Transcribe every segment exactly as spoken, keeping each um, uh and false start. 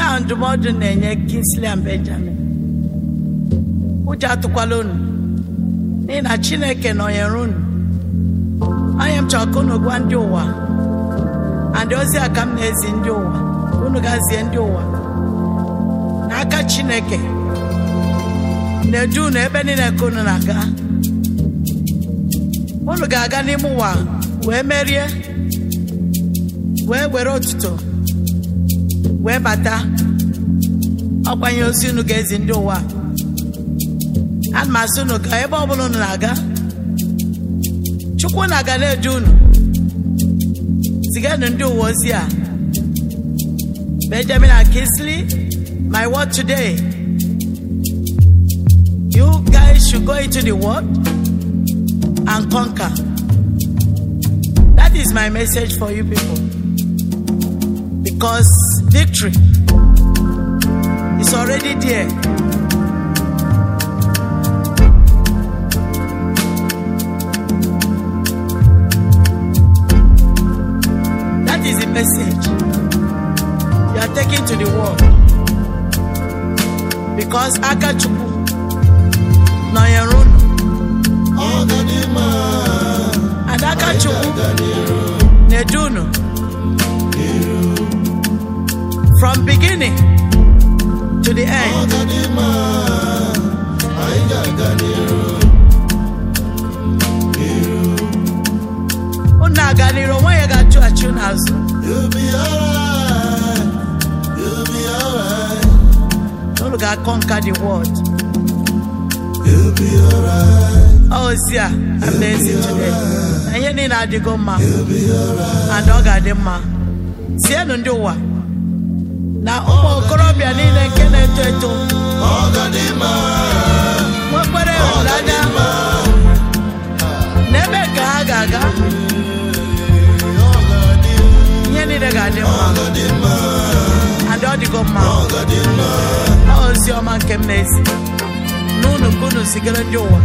ahụ ndụmọdụ na-enye Kingsley and Benjamin. Ụjọ atụkwala unu n'ihi na Chineke nọnyere unu. Onye m chọrọ ka unu gwa ndị ụwa, and ozi a ka m na-ezi ndị ụwa, unu gazie ndị ụwa n'aka Chineke na-edu unu ebe niile ka unu na-aga. Unu ga-aga n'ime ụwa wee merie, wee were otuto, wee bata. Ọkwanye ozi unu ga-ezi ndị ụwa. Ana m asị unu ka ebe ọbụla unu na-aga, Chukwu na-aga na-edu unu. Ziganụ ndị ụwa ozi a. Benjamin and Kingsley, my word today, you guys should go into the world and conquer. That is my message for you people. Because victory is already there. That is the message you are taking to the world. Because Akachukwu Noyerunu and Akachukwu Nedunu, from beginning to the end. Unaganiro when you got to a tune house. You'll be alright. You'll be alright. Don't look at conquer the world. You'll be alright. Oh, see, I'm amazing today. And you need to go, ma. You'll be alright. And dog at them, ma. See, I don't do what. Now, oh, Colombia, need a Kenneth to Ogadima. What were they? Ogadima. Never gaga. You need a Gadima. And don't go, ma. Oh, see, your man came next. No, no, no, sigara joa.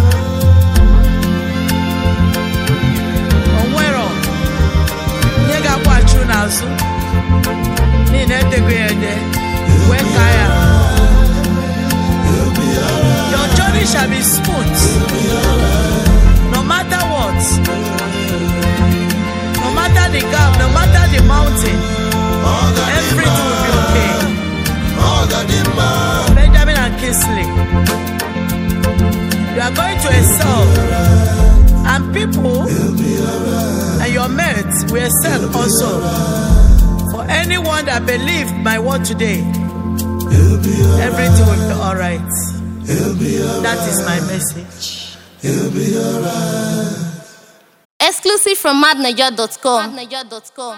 Onwero, nyega kwa chuna su. Ni nete gwede, wekaya. Your journey shall be smooth. No matter what, no matter the gap, no matter the mountain, everything will be okay. Benjamin and Kingsley, you are going to excel, and people and your mates will excel also. For anyone that believes my word today, everything will be all right. That is my message. Exclusive from mad niger dot com.